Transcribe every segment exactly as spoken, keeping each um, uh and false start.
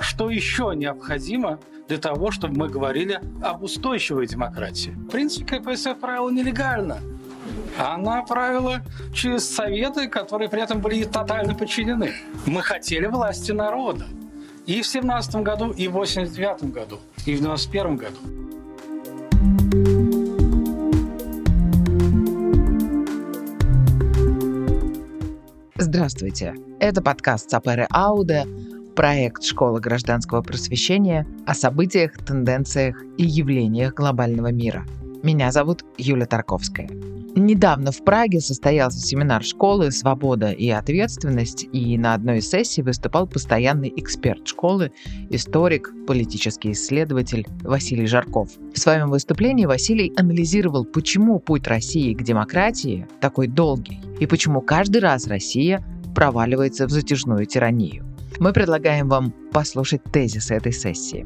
что еще необходимо для того, чтобы мы говорили об устойчивой демократии. В принципе, ка пэ эс эф правила нелегально. Она правила через советы, которые при этом были тотально подчинены. Мы хотели власти народа. И в семнадцатом году, и в восемьдесят девятом году, и в девяносто первом году. Здравствуйте. Это подкаст «Сапере Ауде», проект «Школы гражданского просвещения» о событиях, тенденциях и явлениях глобального мира. Меня зовут Юля Тарковская. Недавно в Праге состоялся семинар школы «Свобода и ответственность», и на одной из сессий выступал постоянный эксперт школы, историк, политический исследователь Василий Жарков. В своем выступлении Василий анализировал, почему путь России к демократии такой долгий, и почему каждый раз Россия проваливается в затяжную тиранию. Мы предлагаем вам послушать тезисы этой сессии.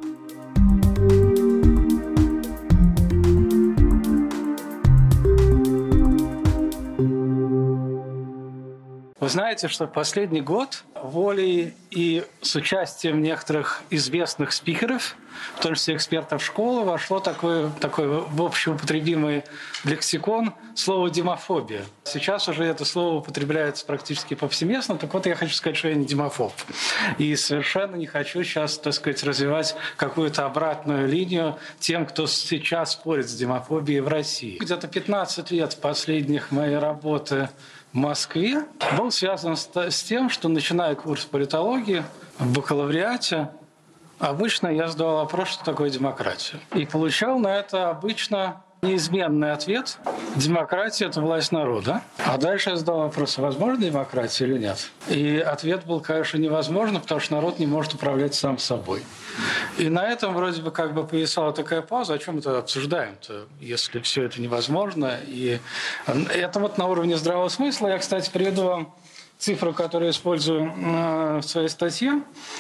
Вы знаете, что последний год волей и с участием некоторых известных спикеров, в том числе экспертов школы, вошло такой, такой в общеупотребимый лексикон слово «демофобия». Сейчас уже это слово употребляется практически повсеместно. Так вот, я хочу сказать, что я не демофоб. И совершенно не хочу сейчас, так сказать, развивать какую-то обратную линию тем, кто сейчас спорит с демофобией в России. Где-то пятнадцать лет последних моей работы в Москве был связан с тем, что, начиная курс политологии в бакалавриате, обычно я задавал вопрос, что такое демократия. И получал на это обычно неизменный ответ: демократия – это власть народа. А дальше я задал вопрос: возможно демократия или нет? И ответ был, конечно, невозможно, потому что народ не может управлять сам собой. И на этом вроде бы как бы повисала такая пауза: о чем мы тогда обсуждаем-то, если все это невозможно. И это вот на уровне здравого смысла. Я, кстати, приведу вам цифру, которую я использую в своей статье.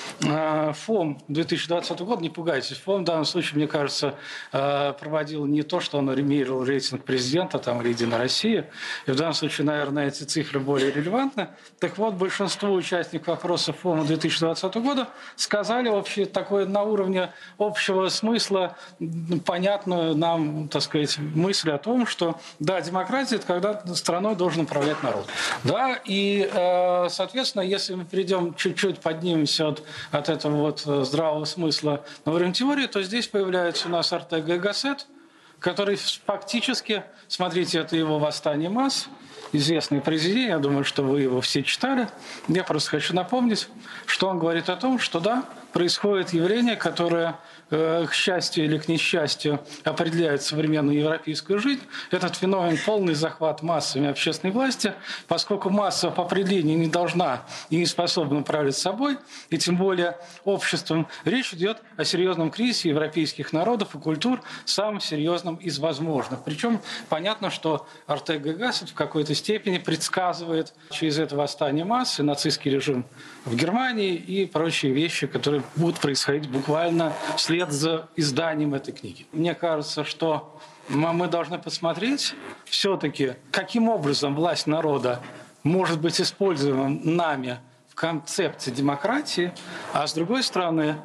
ФОМ две тысячи двадцатого года, не пугайтесь, ФОМ в данном случае, мне кажется, проводил не то, что он мерил рейтинг президента там, или «Единой России», и в данном случае, наверное, эти цифры более релевантны. Так вот, большинство участников опросов ФОМа две тысячи двадцатого года сказали вообще такое на уровне общего смысла понятную нам, так сказать, мысль о том, что да, демократия – это когда страной должен управлять народ. Да, и соответственно, если мы перейдем чуть-чуть, поднимемся от, от этого вот здравого смысла на уровень теории, то здесь появляется у нас Ортега и Гассет, который фактически, смотрите, это его «Восстание масс», известный произведение, я думаю, что вы его все читали. Я просто хочу напомнить, что он говорит о том, что да, происходит явление, которое, к счастью или к несчастью, определяет современную европейскую жизнь. Этот феномен – полный захват массами общественной власти, поскольку масса по определению не должна и не способна управлять собой, и тем более обществом. Речь идет о серьезном кризисе европейских народов и культур, самым серьезным из возможных. Причем понятно, что Ортега и Гассет в какой-то степени предсказывает через это восстание масс и нацистский режим в Германии и прочие вещи, которые будут происходить буквально вслед за изданием этой книги. Мне кажется, что мы должны посмотреть все-таки, каким образом власть народа может быть использована нами в концепции демократии, а с другой стороны,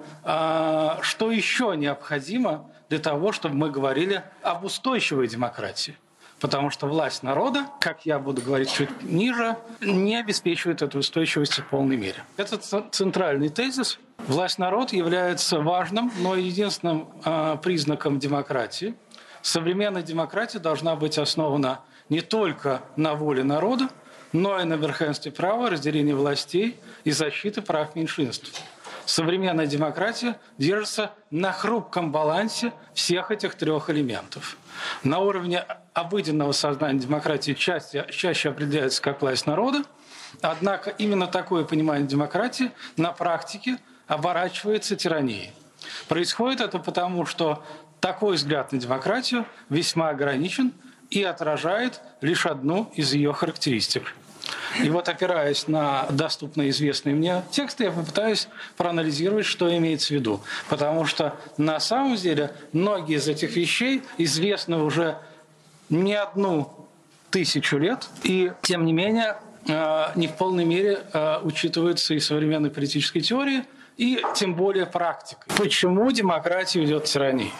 что еще необходимо для того, чтобы мы говорили об устойчивой демократии. Потому что власть народа, как я буду говорить чуть ниже, не обеспечивает эту устойчивость в полной мере. Это центральный тезис. Власть народа является важным, но единственным э, признаком демократии. Современная демократия должна быть основана не только на воле народа, но и на верховенстве права, разделении властей и защите прав меньшинств. Современная демократия держится на хрупком балансе всех этих трех элементов. На уровне обыденного сознания демократии чаще, чаще определяется как власть народа, однако именно такое понимание демократии на практике оборачивается тиранией. Происходит это потому, что такой взгляд на демократию весьма ограничен и отражает лишь одну из ее характеристик. И вот, опираясь на доступно известные мне тексты, я попытаюсь проанализировать, что имеется в виду. Потому что на самом деле многие из этих вещей известны уже не одну тысячу лет, и тем не менее не в полной мере учитываются и современной политической теории, и тем более практикой. Почему демократия ведет к тирании?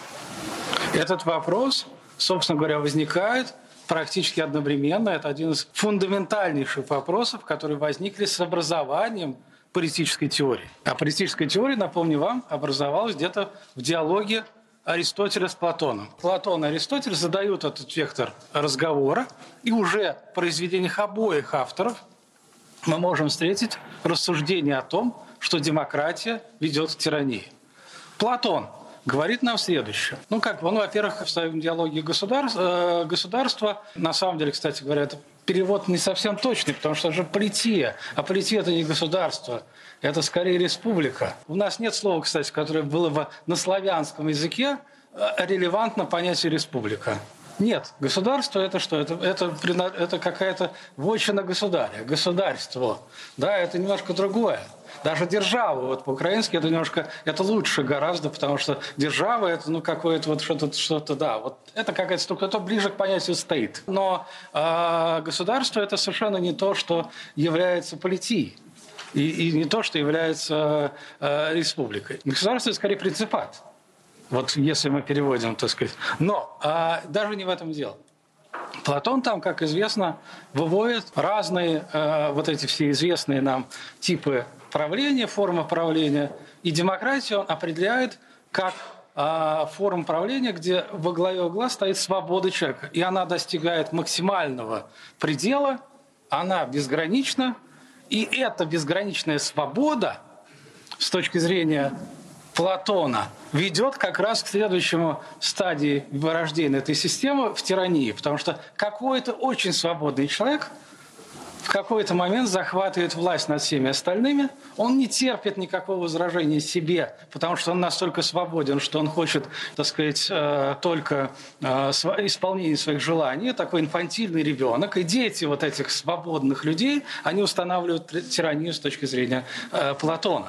Этот вопрос, собственно говоря, возникает практически одновременно. Это один из фундаментальнейших вопросов, которые возникли с образованием политической теории. А политическая теория, напомню вам, образовалась где-то в диалоге Аристотеля с Платоном. Платон и Аристотель задают этот вектор разговора, и уже в произведениях обоих авторов мы можем встретить рассуждение о том, что демократия ведет к тирании. Платон говорит нам следующее. Ну, как бы, ну, во-первых, в своем диалоге государства, э, государства, на самом деле, кстати говоря, это перевод не совсем точный, потому что это же полития. А полития – это не государство, это скорее республика. У нас нет слова, кстати, которое было бы на славянском языке релевантно понятию республика. Нет, государство – это что? Это, это, это какая-то вотчина государя, государство. Да, это немножко другое. Даже держава, вот по-украински это немножко, это лучше гораздо, потому что держава это ну какое-то вот что-то, что-то, да, вот это какая-то штука, это ближе к понятию стоит. Но э, государство это совершенно не то, что является политией, и, и не то, что является э, республикой. Государство это скорее принципат, вот если мы переводим, так сказать. Но э, даже не в этом дело. Платон там, как известно, выводит разные э, вот эти все известные нам типы правления, форма правления, и демократию он определяет как э, форму правления, где во главе угла стоит свобода человека, и она достигает максимального предела, она безгранична, и эта безграничная свобода с точки зрения Платона ведет как раз к следующему стадии вырождения этой системы в тирании, потому что какой-то очень свободный человек в какой-то момент захватывает власть над всеми остальными, он не терпит никакого возражения себе, потому что он настолько свободен, что он хочет, так сказать, только исполнения своих желаний, такой инфантильный ребенок, и дети вот этих свободных людей, они устанавливают тиранию с точки зрения Платона.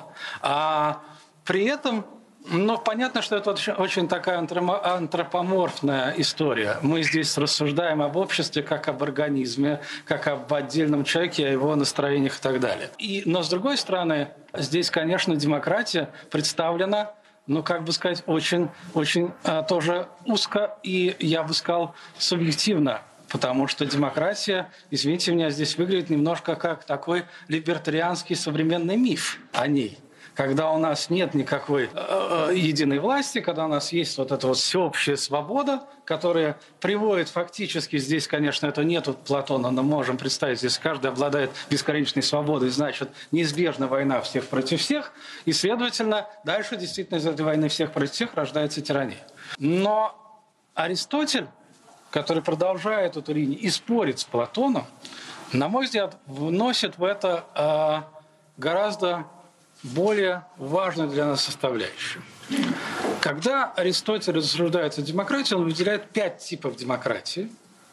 А при этом, ну, понятно, что это очень, очень такая антропоморфная история. Мы здесь рассуждаем об обществе как об организме, как об отдельном человеке, о его настроениях и так далее. И, но, с другой стороны, здесь, конечно, демократия представлена, ну, как бы сказать, очень, очень а, тоже узко и, я бы сказал, субъективно. Потому что демократия, извините меня, здесь выглядит немножко как такой либертарианский современный миф о ней. Когда у нас нет никакой э, единой власти, когда у нас есть вот эта вот всеобщая свобода, которая приводит фактически, здесь, конечно, это нету Платона, но можем представить, здесь каждый обладает бесконечной свободой, значит, неизбежна война всех против всех, и, следовательно, дальше действительно из этой войны всех против всех рождается тирания. Но Аристотель, который продолжает эту линию и спорит с Платоном, на мой взгляд, вносит в это э, гораздо более важную для нас составляющую. Когда Аристотель рассуждает о демократии, он выделяет пять типов демократии.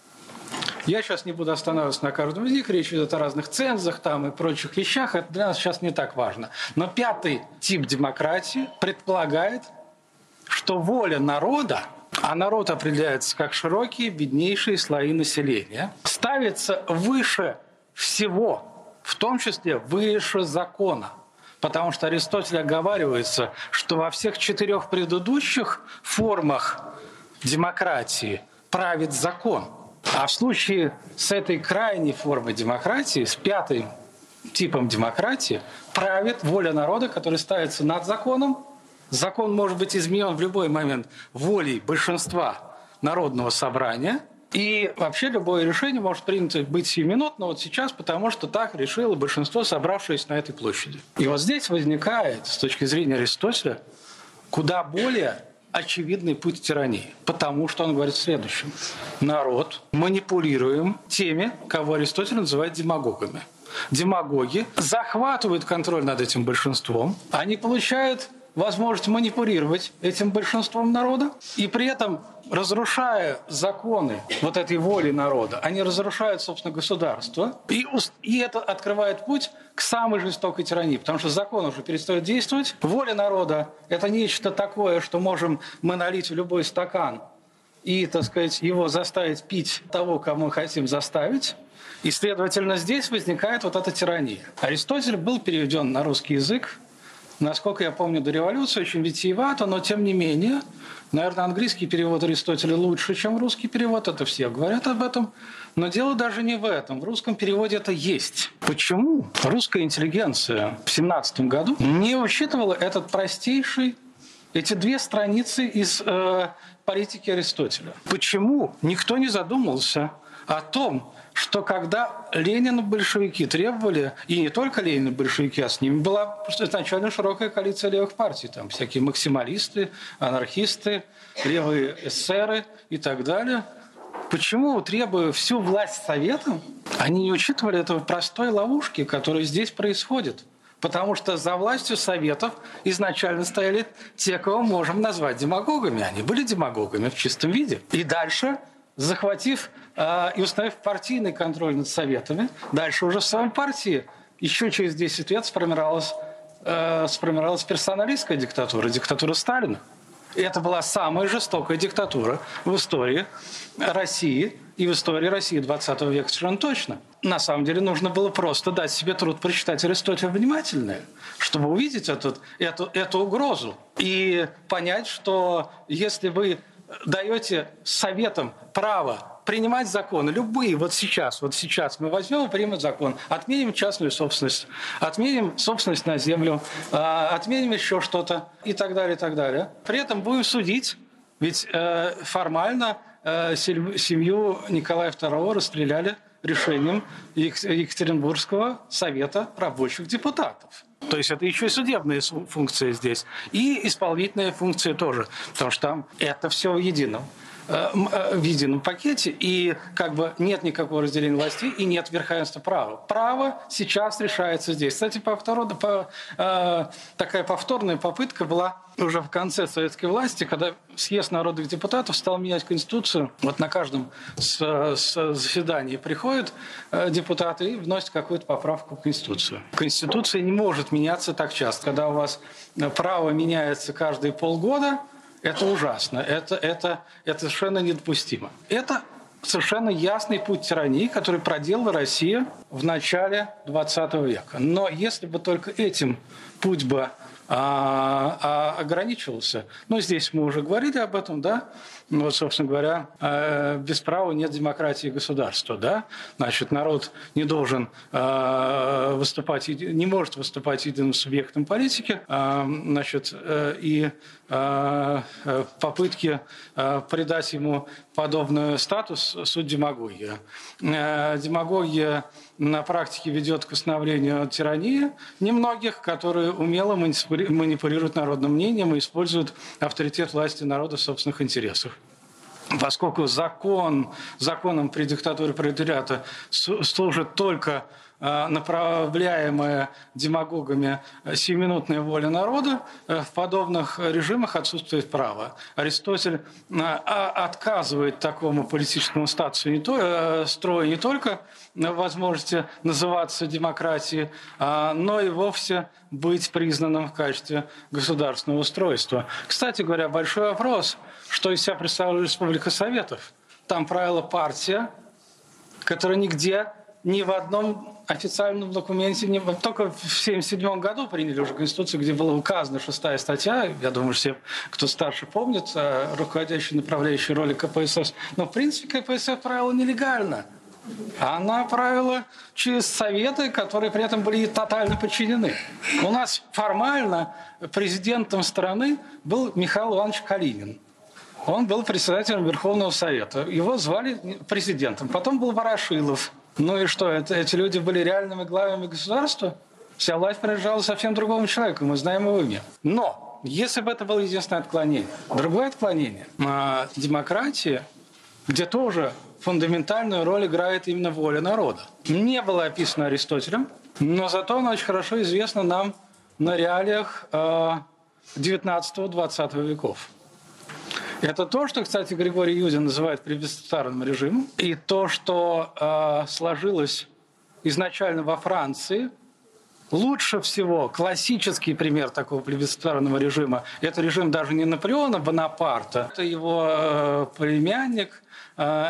Я сейчас не буду останавливаться на каждом из них, речь идет о разных цензах там и прочих вещах, это для нас сейчас не так важно. Но пятый тип демократии предполагает, что воля народа, а народ определяется как широкие, беднейшие слои населения, ставится выше всего, в том числе выше закона. Потому что Аристотель оговаривается, что во всех четырех предыдущих формах демократии правит закон. А в случае с этой крайней формой демократии, с пятым типом демократии, правит воля народа, которая ставится над законом. Закон может быть изменен в любой момент волей большинства народного собрания. И вообще любое решение может принято быть сиюминутно вот сейчас, потому что так решило большинство, собравшееся на этой площади. И вот здесь возникает, с точки зрения Аристотеля, куда более очевидный путь тирании. Потому что он говорит следующее. Народ манипулируем теми, кого Аристотель называет демагогами. Демагоги захватывают контроль над этим большинством, они получают возможность манипулировать этим большинством народа, и при этом, разрушая законы вот этой воли народа, они разрушают, собственно, государство, и, и это открывает путь к самой жестокой тирании, потому что закон уже перестает действовать. Воля народа – это нечто такое, что можем мы налить в любой стакан и, так сказать, его заставить пить того, кого мы хотим заставить. И, следовательно, здесь возникает вот эта тирания. Аристотель был переведен на русский язык насколько я помню, до революции, очень витиевато, но тем не менее, наверное, английский перевод Аристотеля лучше, чем русский перевод, это все говорят об этом. Но дело даже не в этом. В русском переводе это есть. Почему русская интеллигенция в семнадцатом году не учитывала этот простейший, эти две страницы из э, политики Аристотеля? Почему никто не задумался о том, что когда Ленин и большевики требовали, и не только Ленин и большевики, а с ними была изначально широкая коалиция левых партий, там всякие максималисты, анархисты, левые эсеры и так далее. Почему, требуя всю власть советам, они не учитывали этого простой ловушки, которая здесь происходит? Потому что за властью советов изначально стояли те, кого можем назвать демагогами. Они были демагогами в чистом виде. И дальше, захватив э, и установив партийный контроль над советами, дальше уже в самой партии еще через десять лет сформировалась, э, сформировалась персоналистская диктатура, диктатура Сталина. И это была самая жестокая диктатура в истории России и в истории России двадцатого века совершенно точно. На самом деле нужно было просто дать себе труд прочитать Аристотеля внимательно, чтобы увидеть этот, эту, эту угрозу и понять, что если вы даете советам право принимать законы, любые, вот сейчас, вот сейчас мы возьмем и примем закон, отменим частную собственность, отменим собственность на землю, отменим еще что-то и так далее, и так далее. При этом будем судить, ведь формально семью Николая второго расстреляли решением Екатеринбургского совета рабочих депутатов. То есть это еще и судебные функции здесь, и исполнительные функции тоже, потому что там это все в едином. в едином пакете, и как бы нет никакого разделения властей, и нет верховенства права. Право сейчас решается здесь. Кстати, повторно, по, э, такая повторная попытка была уже в конце советской власти, когда съезд народных депутатов стал менять Конституцию. Вот на каждом с, с заседании приходят э, депутаты и вносят какую-то поправку в Конституцию. Конституция не может меняться так часто. Когда у вас право меняется каждые полгода, это ужасно, это, это, это совершенно недопустимо. Это совершенно ясный путь тирании, который проделала Россия в начале двадцатого века. Но если бы только этим путь бы а, а, ограничивался, ну, здесь мы уже говорили об этом, да, ну, вот, собственно говоря, без права нет демократии государства, да, значит, народ не должен выступать, не может выступать единым субъектом политики, значит, и попытки придать ему подобный статус – суть демагогия. Демагогия на практике ведет к установлению тирании немногих, которые умело манипулируют народным мнением и используют авторитет власти народа в собственных интересах. Поскольку закон, законом при диктатуре пролетариата служит только направляемая демагогами сиюминутная воля народа, в подобных режимах отсутствует право. Аристотель отказывает такому политическому статусу не то, строю не только возможности называться демократией, но и вовсе быть признанным в качестве государственного устройства. Кстати говоря, большой вопрос, что из себя представляла Республика Советов. Там правила партия, которая нигде, ни в одном официальном документе, не, только в семьдесят седьмом году приняли уже Конституцию, где была указана шестая статья, я думаю, все, кто старше, помнит, руководящей направляющей роли ка пэ эс эс. Но, в принципе, ка пэ эс эс правила нелегально. Она правила через советы, которые при этом были тотально подчинены. У нас формально президентом страны был Михаил Иванович Калинин. Он был председателем Верховного Совета. Его звали президентом. Потом был Ворошилов. Ну и что, это, эти люди были реальными главами государства? Вся власть принадлежала совсем другому человеку, мы знаем его имя. Но, если бы это было единственное отклонение, другое отклонение, а демократия, где тоже фундаментальную роль играет именно воля народа, не было описано Аристотелем, но зато она очень хорошо известна нам на реалиях девятнадцатого-двадцатого веков. Это то, что, кстати, Григорий Юдин называет плебисцитарным режимом, и то, что э, сложилось изначально во Франции. Лучше всего классический пример такого плебисцитарного режима – это режим даже не Наполеона Бонапарта, это его э, племянник, э,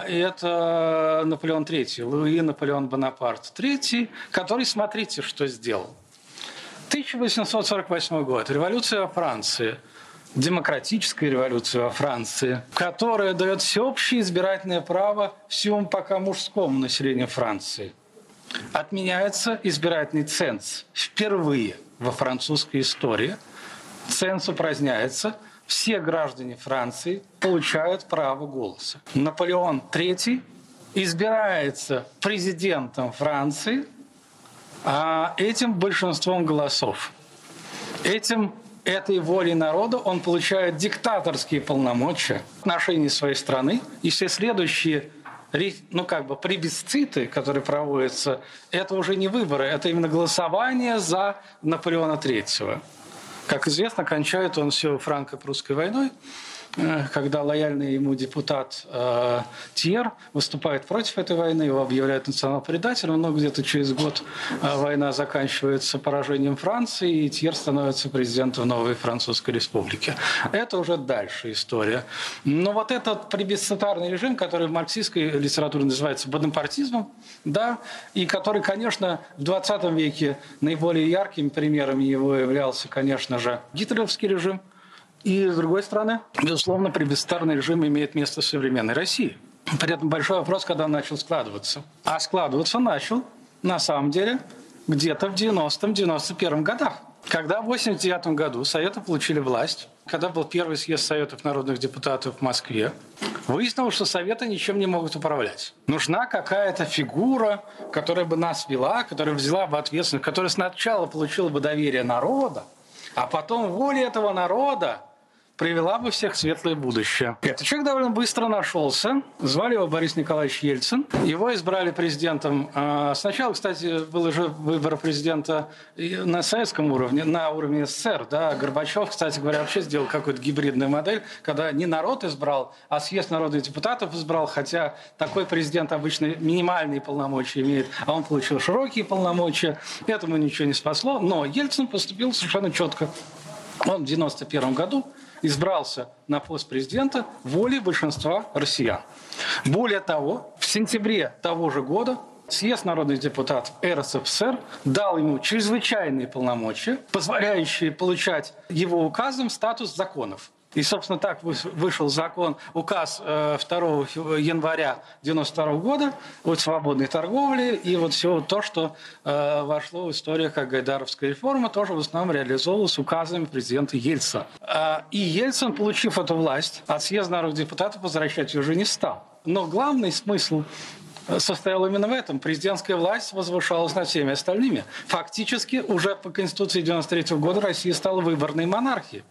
это Наполеон третий, Луи Наполеон Бонапарт третий, который, смотрите, что сделал. тысяча восемьсот сорок восьмой год. Революция во Франции. Демократическая революция во Франции, которая дает всеобщее избирательное право всему пока мужскому населению Франции. Отменяется избирательный ценз. Впервые во французской истории ценз упраздняется. Все граждане Франции получают право голоса. Наполеон третий избирается президентом Франции, а этим большинством голосов. Этим, этой волей народа он получает диктаторские полномочия в отношении своей страны, и все следующие, ну как бы, плебисциты, которые проводятся, это уже не выборы, это именно голосование за Наполеона третьего. Как известно, кончает он все франко-прусской войной, когда лояльный ему депутат э, Тьер выступает против этой войны, его объявляют национал-предателем, но где-то через год э, война заканчивается поражением Франции, и Тьер становится президентом новой Французской республики. Это уже дальше история. Но вот этот плебисцитарный режим, который в марксистской литературе называется бонапартизмом, да, и который, конечно, в двадцатом веке наиболее яркими примерами его являлся, конечно же, гитлеровский режим. И, с другой стороны, безусловно, плебисцитарный режим имеет место в современной России. При этом большой вопрос, когда он начал складываться. А складываться начал, на самом деле, где-то в девяностом — девяносто первом годах. Когда в восемьдесят девятом году Советы получили власть, когда был первый съезд Советов народных депутатов в Москве, выяснилось, что Советы ничем не могут управлять. Нужна какая-то фигура, которая бы нас вела, которая взяла бы ответственность, которая сначала получила бы доверие народа, а потом воля этого народа привела бы всех в светлое будущее. Этот человек довольно быстро нашелся. Звали его Борис Николаевич Ельцин. Его избрали президентом. Сначала, кстати, был уже выбор президента на советском уровне, на уровне СССР. Да. Горбачев, кстати говоря, вообще сделал какую-то гибридную модель, когда не народ избрал, а съезд народных депутатов избрал, хотя такой президент обычно минимальные полномочия имеет, а он получил широкие полномочия. Этому ничего не спасло. Но Ельцин поступил совершенно четко. Он в девяносто первом году избрался на пост президента волей большинства россиян. Более того, в сентябре того же года съезд народных депутатов эр эс эф эс эр дал января чрезвычайные полномочия, позволяющие получать его указом статус законов. И, собственно, так вышел закон, указ второго января девяносто второго года о свободной торговле, и вот все то, что вошло в историю как Гайдаровская реформа, тоже в основном реализовывалось указами президента Ельцина. И Ельцин, получив эту власть, от съезда народных депутатов возвращать ее уже не стал. Но главный смысл состоял именно в этом. Президентская власть возвышалась над всеми остальными. Фактически уже по Конституции девяносто третьего года Россия стала выборной монархией.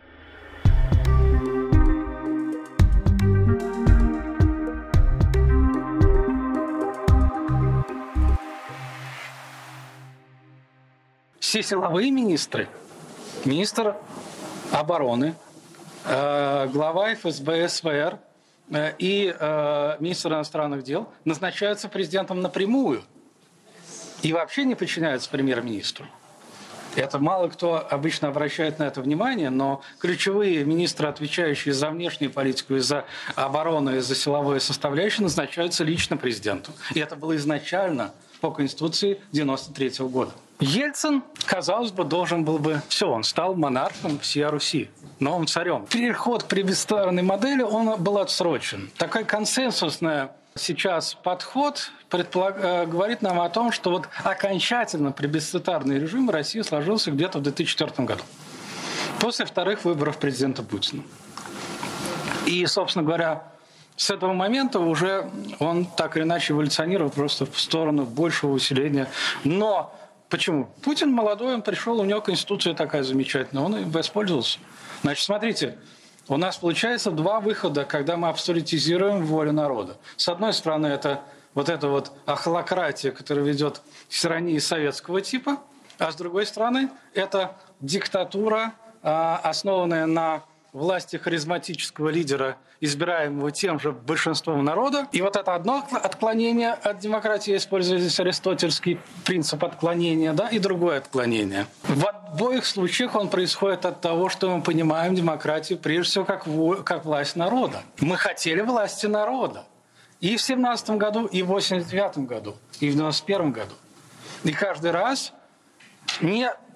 Все силовые министры, министр обороны, глава эф эс бэ эс вэ эр и министр иностранных дел назначаются президентом напрямую и вообще не подчиняются премьер-министру. Это мало кто обычно обращает на это внимание, но ключевые министры, отвечающие за внешнюю политику, и за оборону, и за силовую составляющую, назначаются лично президентом. И это было изначально по Конституции девяносто третьего года. Ельцин, казалось бы, должен был бы... Все, он стал монархом всей Руси, новым царем. Переход к плебисцитарной модели, он был отсрочен. Такой консенсусный сейчас подход предполаг... говорит нам о том, что вот окончательно плебисцитарный режим в России сложился где-то в две тысячи четвёртом году, после вторых выборов президента Путина. И, собственно говоря, с этого момента уже он так или иначе эволюционировал просто в сторону большего усиления. Но почему? Путин молодой, он пришел, у него конституция такая замечательная, он им воспользовался. Значит, смотрите, у нас получается два выхода, когда мы абсолютизируем волю народа. С одной стороны, это вот эта вот ахлократия, которая ведет к тирании советского типа, а с другой стороны, это диктатура, основанная на власти харизматического лидера, избираемого тем же большинством народа. И вот это одно отклонение от демократии, используя здесь аристотельский принцип отклонения, да, и другое отклонение. В обоих случаях он происходит от того, что мы понимаем демократию прежде всего как, как власть народа. Мы хотели власти народа. И в семнадцатом году, и в восемьдесят девятом году, и в девяносто первом году. И каждый раз не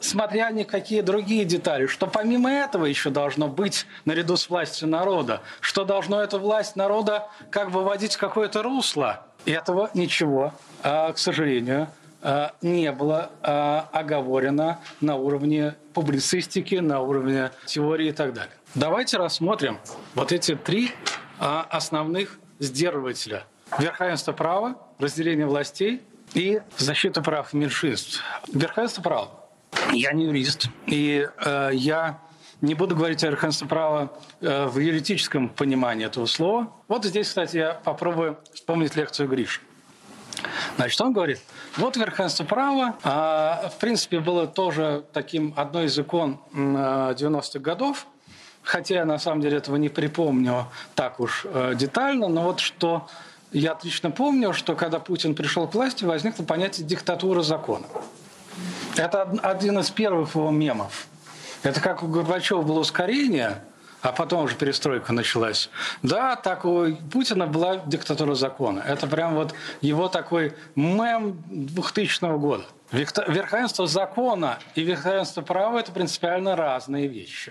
смотря ни какие другие детали, что помимо этого еще должно быть наряду с властью народа, что должно эту власть народа как бы вводить в какое-то русло. И этого ничего, к сожалению, не было оговорено на уровне публицистики, на уровне теории и так далее. Давайте рассмотрим вот эти три основных сдерживателя. Верховенство права, разделение властей и защита прав меньшинств. Верховенство права. Я не юрист, и э, я не буду говорить о верховенстве права э, в юридическом понимании этого слова. Вот здесь, кстати, я попробую вспомнить лекцию Гриши. Значит, он говорит, вот верховенство права, э, в принципе, было тоже таким одной из икон э, девяностых годов, хотя я на самом деле этого не припомню так уж э, детально, но вот что я отлично помню, что когда Путин пришел к власти, возникло понятие диктатуры закона. Это один из первых его мемов. Это как у Горбачева было ускорение, а потом уже перестройка началась. Да, так у Путина была диктатура закона. Это прям вот его такой мем двухтысячного года. Верховенство закона и верховенство права – это принципиально разные вещи.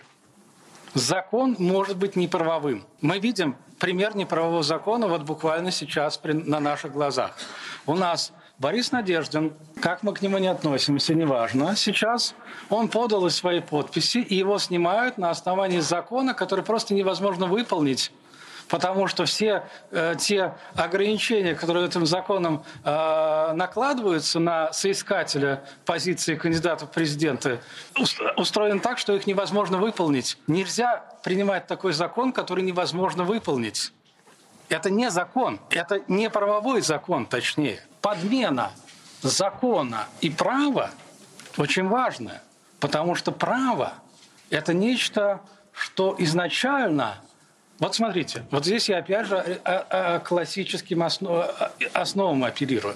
Закон может быть неправовым. Мы видим пример неправового закона вот буквально сейчас на наших глазах. У нас Борис Надеждин, как мы к нему не относимся, неважно. Сейчас он подал свои подписи, и его снимают на основании закона, который просто невозможно выполнить, потому что все э, те ограничения, которые этим законом э, накладываются на соискателя позиции кандидатов в президенты, устроены так, что их невозможно выполнить. Нельзя принимать такой закон, который невозможно выполнить. Это не закон, это не правовой закон, точнее. Подмена закона и права очень важная, потому что право – это нечто, что изначально… Вот смотрите, вот здесь я опять же классическим основам оперирую.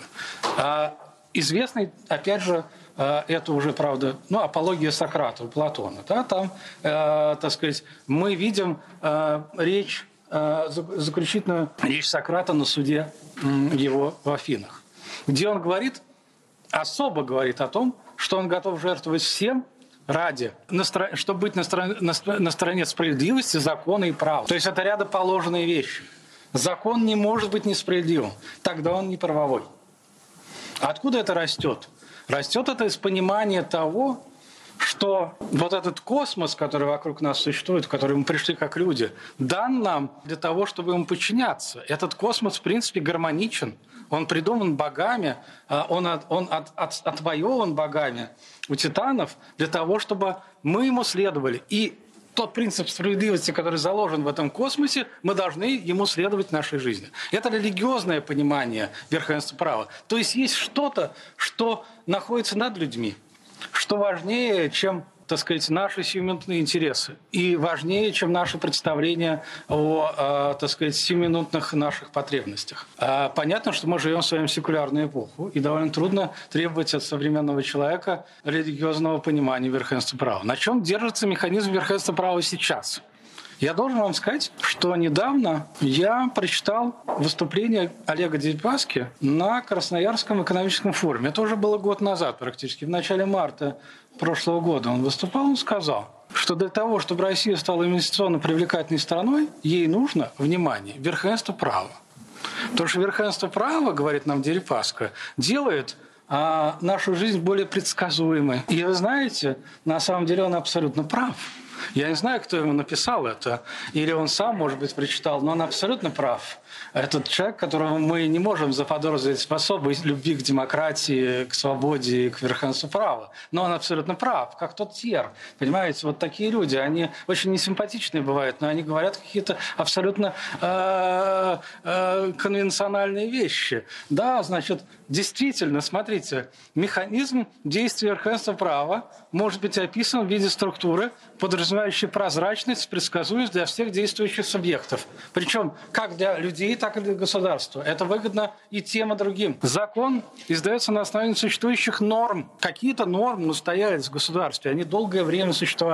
Известный, опять же, это уже, правда, ну, апология Сократа у Платона. Да? Там, так сказать, мы видим речь, заключительную речь Сократа на суде его в Афинах, где он говорит, особо говорит о том, что он готов жертвовать всем ради, чтобы быть на стороне, на стороне справедливости, закона и права. То есть это рядоположенные вещи. Закон не может быть несправедливым, тогда он не правовой. Откуда это растет? Растет это из понимания того, что вот этот космос, который вокруг нас существует, в который мы пришли как люди, дан нам для того, чтобы ему подчиняться. Этот космос, в принципе, гармоничен. Он придуман богами, он, от, он от, от, отвоеван богами у титанов для того, чтобы мы ему следовали. И тот принцип справедливости, который заложен в этом космосе, мы должны ему следовать в нашей жизни. Это религиозное понимание верховенства права. То есть есть что-то, что находится над людьми, что важнее, чем, так сказать, наши сиюминутные интересы, и важнее, чем наши представления о, так сказать, сиюминутных наших потребностях. Понятно, что мы живем в свою секулярную эпоху, и довольно трудно требовать от современного человека религиозного понимания верховенства права. На чем держится механизм верховенства права сейчас? Я должен вам сказать, что недавно я прочитал выступление Олега Дерипаски на Красноярском экономическом форуме. Это уже было год назад практически, в начале марта прошлого года он выступал, он сказал, что для того, чтобы Россия стала инвестиционно привлекательной страной, ей нужно, внимание, верховенство права. Потому что верховенство права, говорит нам Дерипаска, делает а, нашу жизнь более предсказуемой. И вы знаете, на самом деле он абсолютно прав. Я не знаю, кто ему написал это, или он сам, может быть, прочитал, но он абсолютно прав. Этот человек, которого мы не можем заподозрить в особой любви к демократии, к свободе, к верховенству права. Но он абсолютно прав, как тот Тьер. Понимаете, вот такие люди, они очень несимпатичные бывают, но они говорят какие-то абсолютно э, э, конвенциональные вещи. Да, значит, действительно, смотрите, механизм действия верховенства права может быть описан в виде структуры, подразумевающей прозрачность, предсказуемость для всех действующих субъектов. Причем как для людей, так и для государства. Это выгодно и тем, и другим. Закон издается на основании существующих норм. Какие-то нормы устоялись в государстве, они долгое время существовали.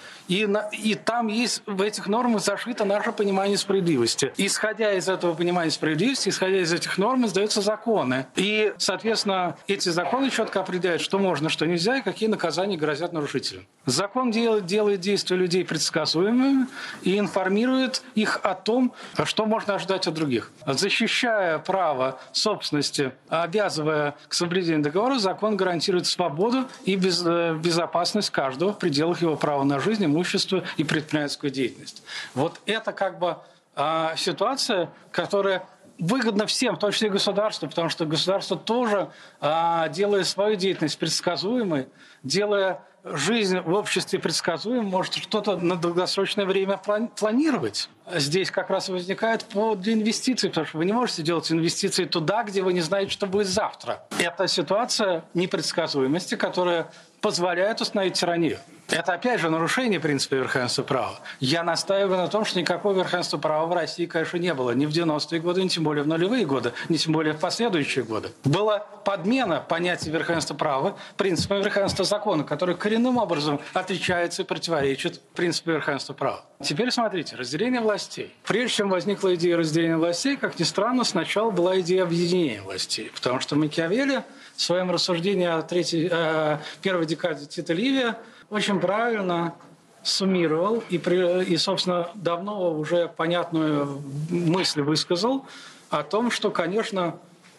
И, на, и там есть в этих нормах зашито наше понимание справедливости. Исходя из этого понимания справедливости, исходя из этих норм, издаются законы. И, соответственно, эти законы четко определяют, что можно, что нельзя, и какие наказания грозят нарушителям. Закон делает, делает действия людей предсказуемыми и информирует их о том, что можно ожидать от других. Защищая право собственности, обязывая к соблюдению договора, закон гарантирует свободу и без, безопасность каждого в пределах его права на жизнь, имущество и предпринимательскую деятельность. Вот это как бы а, ситуация, которая выгодна всем, в том числе и государству, потому что государство тоже, а, делая свою деятельность предсказуемой, делая жизнь в обществе предсказуемой, может что-то на долгосрочное время планировать. Здесь как раз возникает повод для инвестиций, потому что вы не можете делать инвестиции туда, где вы не знаете, что будет завтра. Это ситуация непредсказуемости, которая позволяет установить тиранию. Это, опять же, нарушение принципа верховенства права. Я настаиваю на том, что никакого верховенства права в России, конечно, не было. Ни в девяностые годы, ни тем более в нулевые годы, ни тем более в последующие годы. Была подмена понятия верховенства права принципом верховенства закона, который коренным образом отличается и противоречит принципу верховенства права. Теперь смотрите, разделение властей. Прежде чем возникла идея разделения властей, как ни странно, сначала была идея объединения властей. Потому что Макиавелли в своем рассуждении о третьей, э, первой декаде Тита Ливия очень правильно суммировал и, и, собственно, давно уже понятную мысль высказал о том, что, конечно,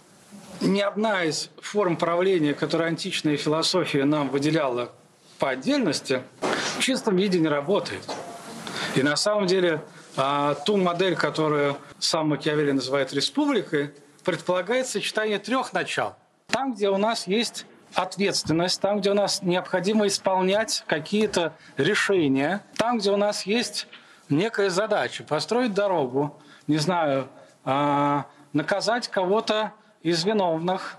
ни одна из форм правления, которую античная философия нам выделяла по отдельности, в чистом виде не работает. И на самом деле ту модель, которую сам Макиавелли называет республикой, предполагает сочетание трех начал. Там, где у нас есть ответственность, там, где у нас необходимо исполнять какие-то решения, там, где у нас есть некая задача построить дорогу, не знаю, наказать кого-то из виновных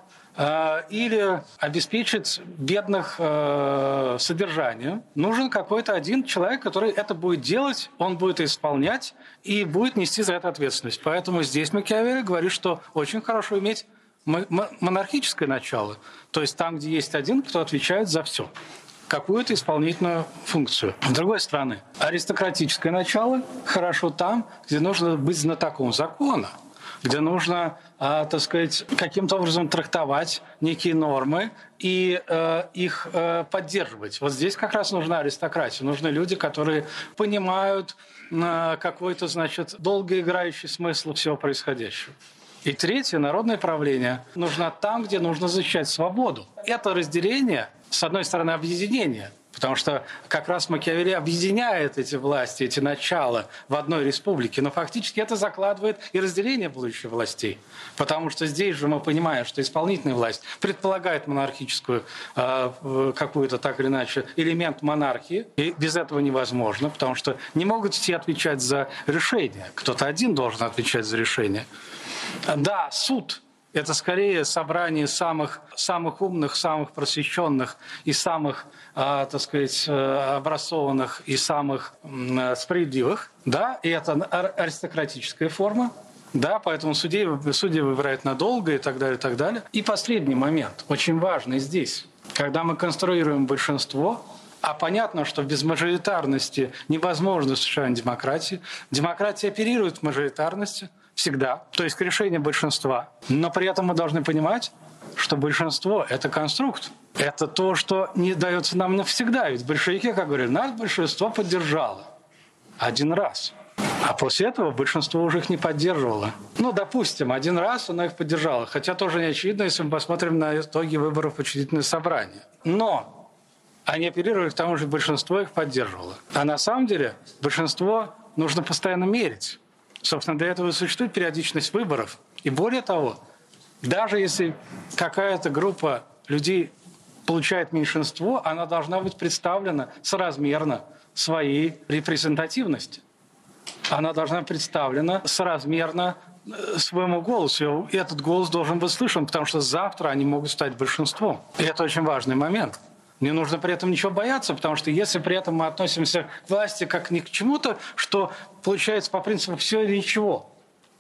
или обеспечить бедных содержанием, нужен какой-то один человек, который это будет делать, он будет исполнять и будет нести за это ответственность. Поэтому здесь Макиавелли говорит, что очень хорошо иметь монархическое начало, то есть там, где есть один, кто отвечает за все, какую-то исполнительную функцию. С другой стороны, аристократическое начало хорошо там, где нужно быть знатоком закона, где нужно, э, так сказать, каким-то образом трактовать некие нормы и э, их э, поддерживать. Вот здесь как раз нужна аристократия, нужны люди, которые понимают э, какой-то, значит, долгоиграющий смысл всего происходящего. И третье, народное правление нужно там, где нужно защищать свободу. Это разделение, с одной стороны, объединение, потому что как раз Макиавелли объединяет эти власти, эти начала в одной республике, но фактически это закладывает и разделение будущих властей, потому что здесь же мы понимаем, что исполнительная власть предполагает монархическую э, какую-то так или иначе элемент монархии, и без этого невозможно, потому что не могут все отвечать за решение, кто-то один должен отвечать за решение. Да, суд – это скорее собрание самых, самых умных, самых просвещенных и самых, э, так сказать, образованных и самых э, справедливых. Да, и это аристократическая форма. Да, поэтому судей, судьи выбирают надолго и так далее, и так далее. И последний момент, очень важный здесь. Когда мы конструируем большинство, а понятно, что без мажоритарности невозможно совершенно демократии. Демократия оперирует в мажоритарности всегда, то есть к решению большинства. Но при этом мы должны понимать, что большинство – это конструкт. Это то, что не дается нам навсегда. Ведь большевики, как говорили, нас большинство поддержало один раз. А после этого большинство уже их не поддерживало. Ну, допустим, один раз оно их поддержало. Хотя тоже не очевидно, если мы посмотрим на итоги выборов в учредительное собрание. Но они апеллировали к тому же, большинство их поддерживало. А на самом деле большинство нужно постоянно мерить. Собственно, для этого и существует периодичность выборов. И более того, даже если какая-то группа людей получает меньшинство, она должна быть представлена соразмерно своей репрезентативности. Она должна быть представлена соразмерно своему голосу. И этот голос должен быть слышен, потому что завтра они могут стать большинством. И это очень важный момент. Не нужно при этом ничего бояться, потому что если при этом мы относимся к власти как ни к чему-то, что получается по принципу «все или ничего»,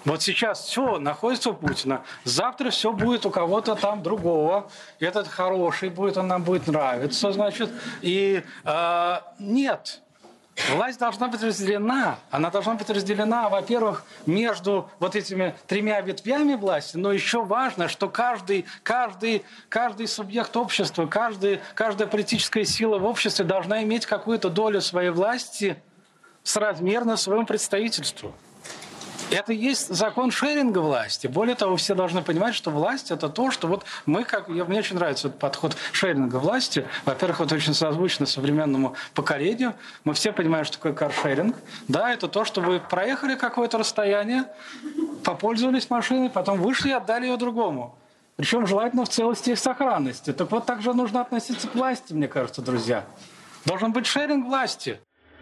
Вот сейчас все находится у Путина, завтра все будет у кого-то там другого. Этот хороший будет, он нам будет нравиться, значит. И э, нет. Власть должна быть разделена. Она должна быть разделена, во-первых, между вот этими тремя ветвями власти, но еще важно, что каждый, каждый, каждый субъект общества, каждый, каждая политическая сила в обществе должна иметь какую-то долю своей власти соразмерно своему представительству. Это и есть закон шеринга власти. Более того, все должны понимать, что власть – это то, что вот мы, как мне очень нравится этот подход шеринга власти. Во-первых, это очень созвучно современному поколению. Мы все понимаем, что такое каршеринг. Да, это то, что вы проехали какое-то расстояние, попользовались машиной, потом вышли и отдали ее другому. Причем желательно в целости и сохранности. Так вот, так же нужно относиться к власти, мне кажется, друзья. Должен быть шеринг власти.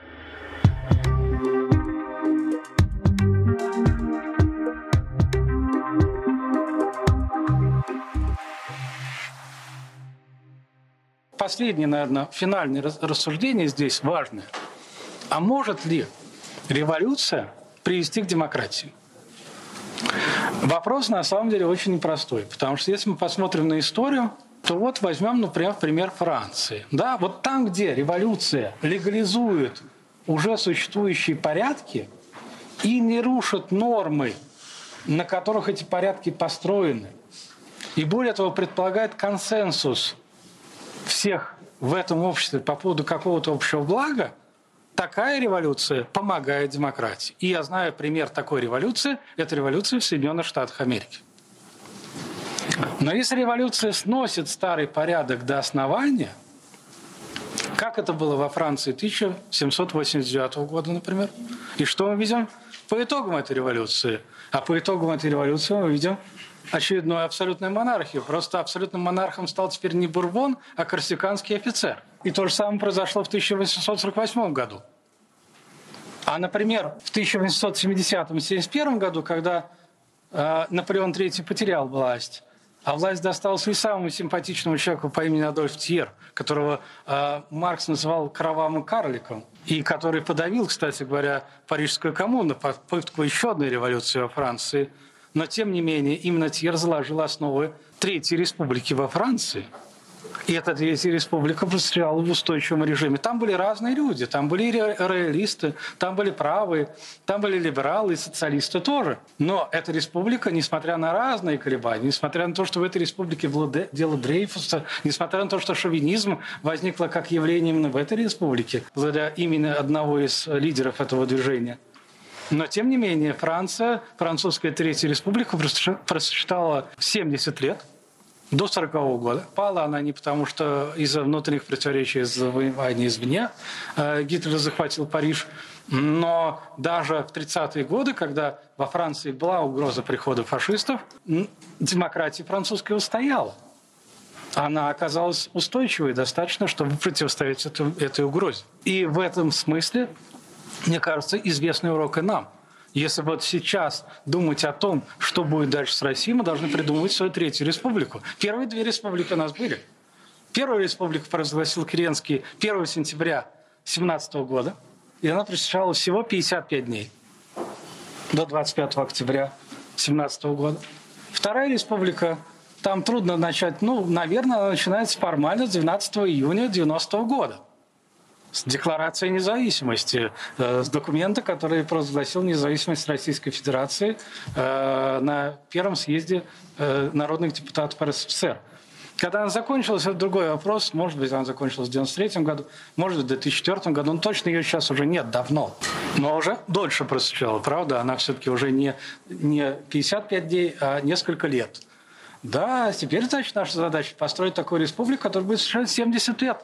Последнее, наверное, финальное рассуждение здесь важное. А может ли революция привести к демократии? Вопрос на самом деле очень непростой, потому что если мы посмотрим на историю, то вот возьмем, например, пример Франции. Да, вот там, где революция легализует уже существующие порядки и не рушит нормы, на которых эти порядки построены, и более того предполагает консенсус всех в этом обществе по поводу какого-то общего блага, такая революция помогает демократии. И я знаю пример такой революции – это революция в Соединенных Штатах Америки. Но если революция сносит старый порядок до основания, как это было во Франции тысяча семьсот восемьдесят девятого года, например, и что мы видим по итогам этой революции? А по итогам этой революции мы видим очередную абсолютную монархию. Просто абсолютным монархом стал теперь не Бурбон, а корсиканский офицер. И то же самое произошло в тысяча восемьсот сорок восьмом году. А, например, в тысяча восемьсот семидесятом — семьдесят первом году, когда э, Наполеон третий потерял власть, а власть досталась и самому симпатичному человеку по имени Адольф Тьер, которого э, Маркс называл кровавым карликом, и который подавил, кстати говоря, Парижскую коммуну, попытку еще одной революции во Франции. Но, тем не менее, именно Тьер заложил основы Третьей Республики во Франции. И эта Третья Республика процветала в устойчивом режиме. Там были разные люди. Там были роялисты, там были правые, там были либералы и социалисты тоже. Но эта республика, несмотря на разные колебания, несмотря на то, что в этой республике было дело Дрейфуса, несмотря на то, что шовинизм возникло как явление именно в этой республике, благодаря имени одного из лидеров этого движения, но, тем не менее, Франция, французская Третья Республика просуществовала семьдесят лет, до сорокового года. Пала она не потому, что из-за внутренних противоречий, из-за завоевания извне Гитлер захватил Париж, но даже в тридцатые годы, когда во Франции была угроза прихода фашистов, демократия французская устояла. Она оказалась устойчивой достаточно, чтобы противостоять этой, этой угрозе. И в этом смысле, мне кажется, известный урок и нам. Если вот сейчас думать о том, что будет дальше с Россией, мы должны придумывать свою Третью Республику. Первые две республики у нас были. Первую республику провозгласил Керенский первого сентября семнадцатого года, и она просуществовала всего пятьдесят пять дней, до двадцать пятого октября семнадцатого года. Вторая республика, там трудно начать, ну, наверное, она начинается формально с двенадцатого июня девяностого года. С Декларации независимости, с документа, который провозгласил независимость Российской Федерации на первом съезде народных депутатов эр эс эф эс эр. Когда она закончилась, это другой вопрос. Может быть, она закончилась в девяносто третьем году, может быть, в две тысячи четвёртом году. Но точно ее сейчас уже нет, давно. Но уже дольше просуществовала, правда? Она все-таки уже не, не пятьдесят пять дней, а несколько лет. Да, теперь, значит, наша задача построить такую республику, которая будет существовать семьдесят лет.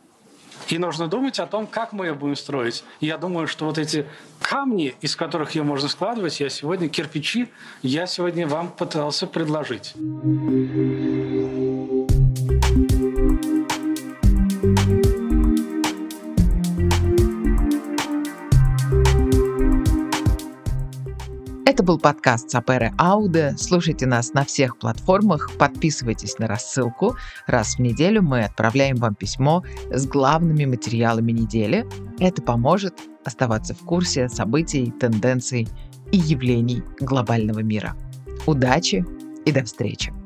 И нужно думать о том, как мы ее будем строить. И я думаю, что вот эти камни, из которых ее можно складывать, я сегодня, кирпичи, я сегодня вам пытался предложить. Это был подкаст Sapere Aude. Слушайте нас на всех платформах, подписывайтесь на рассылку. Раз в неделю мы отправляем вам письмо с главными материалами недели. Это поможет оставаться в курсе событий, тенденций и явлений глобального мира. Удачи и до встречи!